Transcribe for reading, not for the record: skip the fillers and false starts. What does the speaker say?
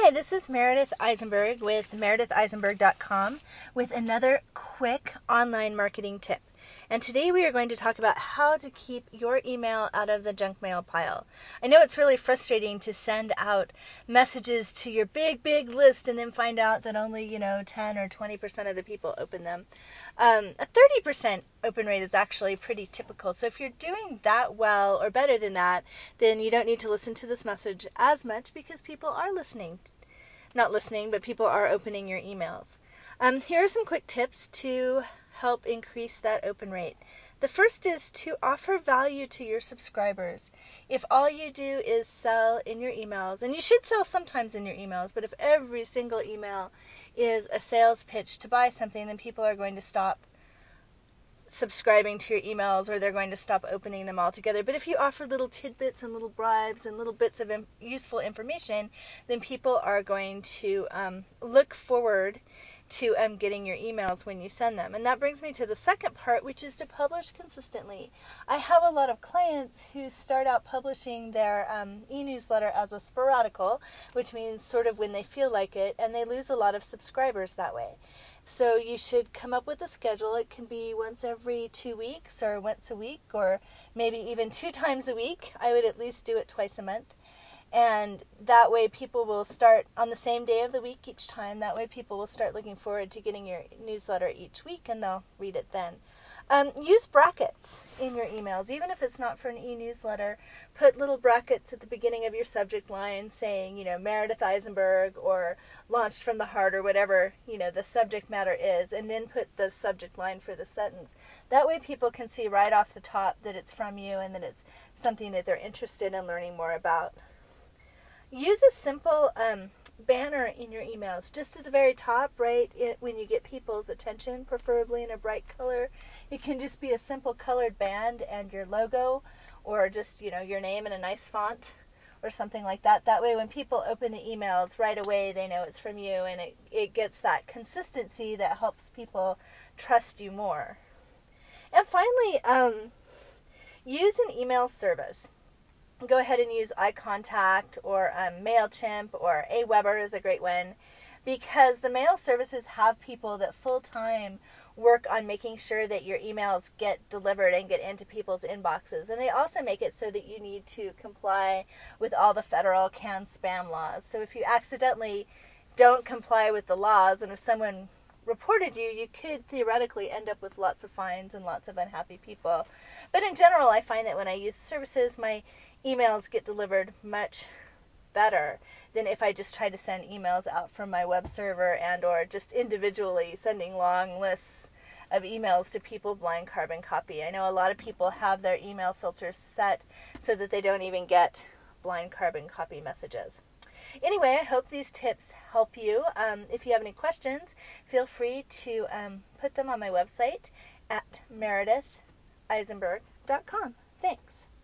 Hi, this is Meredith Eisenberg with mereditheisenberg.com with another quick online marketing tip. And today we are going to talk about how to keep your email out of the junk mail pile. I know it's really frustrating to send out messages to your big list and then find out that only, 10 or 20% of the people open them. A 30% open rate is actually pretty typical. So if you're doing that well or better than that, then you don't need to listen to this message as much because people are listening. Not listening, but people are opening your emails. Here are some quick tips to help increase that open rate. The first is to offer value to your subscribers. If all you do is sell in your emails, and you should sell sometimes in your emails, but if every single email is a sales pitch to buy something, then people are going to stop subscribing to your emails, or they're going to stop opening them altogether. But if you offer little tidbits and little bribes and little bits of useful information, then people are going to look forward to getting your emails when you send them. And that brings me to the second part, which is to publish consistently. I have a lot of clients who start out publishing their e-newsletter as a sporadical, which means sort of when they feel like it, and they lose a lot of subscribers that way. So you should come up with a schedule. It can be once every 2 weeks or once a week or maybe even 2 times a week. I would at least do it twice a month. And that way people will start on the same day of the week each time. That way people will start looking forward to getting your newsletter each week and they'll read it then. Use brackets in your emails. Even if it's not for an e-newsletter, put little brackets at the beginning of your subject line saying, Meredith Eisenberg or launched from the heart or whatever, the subject matter is, and then put the subject line for the sentence. That way people can see right off the top that it's from you and that it's something that they're interested in learning more about. Use a simple banner in your emails, just at the very top, right, when you get people's attention, preferably in a bright color. It can just be a simple colored band and your logo, or just, your name in a nice font or something like that. That way when people open the emails right away, they know it's from you, and it gets that consistency that helps people trust you more. And finally, use an email service. Go ahead and use iContact or MailChimp, or Aweber is a great one, because the mail services have people that full-time work on making sure that your emails get delivered and get into people's inboxes. And they also make it so that you need to comply with all the federal canned spam laws. So if you accidentally don't comply with the laws, and if someone reported you, you could theoretically end up with lots of fines and lots of unhappy people. But in general, I find that when I use the services, my emails get delivered much better than if I just try to send emails out from my web server and or just individually sending long lists of emails to people blind carbon copy. I know a lot of people have their email filters set so that they don't even get blind carbon copy messages. Anyway, I hope these tips help you. If you have any questions, feel free to put them on my website at mereditheisenberg.com. Thanks.